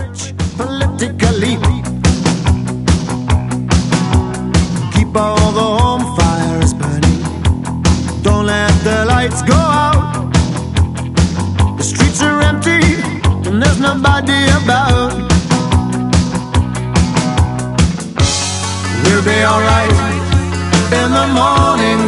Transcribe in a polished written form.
rich politically. Keep all the home fires burning. Don't let the lights go out. The streets are empty and there's nobody about. We'll be alright in the morning